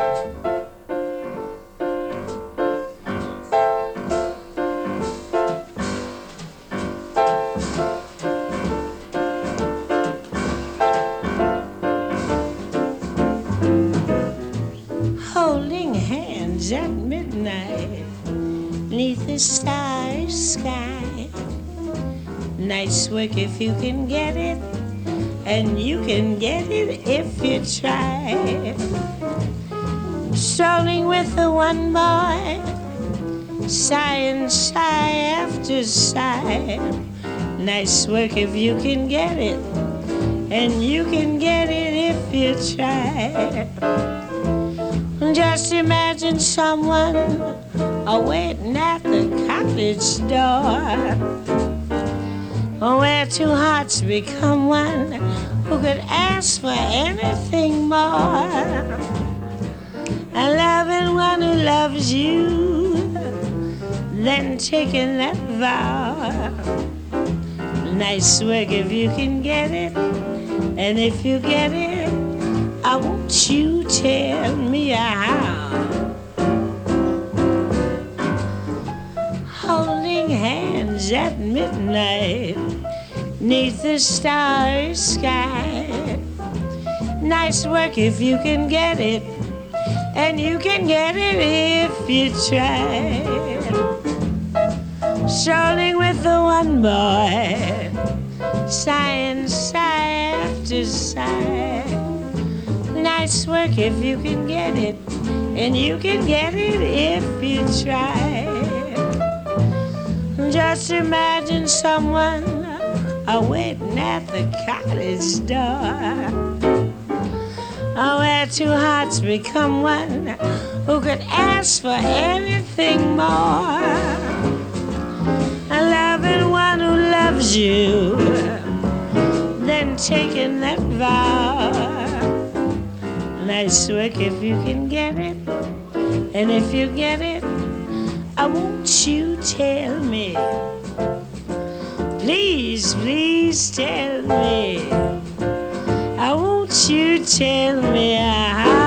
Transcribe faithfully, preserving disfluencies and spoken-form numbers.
Holding hands at midnight neath the starry sky. Nice work if you can get it, and you can get it if you try. Strolling with the one boy, sighing sigh after sigh. Nice work if you can get it, and you can get it if you try. Just imagine someone awaiting at the cottage door, where two hearts become one, who could ask for anything more. A loving one who loves you, then taking that vow. Nice work if you can get it, and if you get it, I want you tell me how. Holding hands at midnight neath the starry sky. Nice work if you can get it, and you can get it if you try. Strolling with the one boy, sighing sigh after sigh. Nice work if you can get it, and you can get it if you try. Just imagine someone awaiting at the cottage door, where two hearts become one, who could ask for anything more. A loving one who loves you, then taking that vow. Nice work if you can get it, and if you get it, I want you tell me. Please, please tell me. I want you tell me how.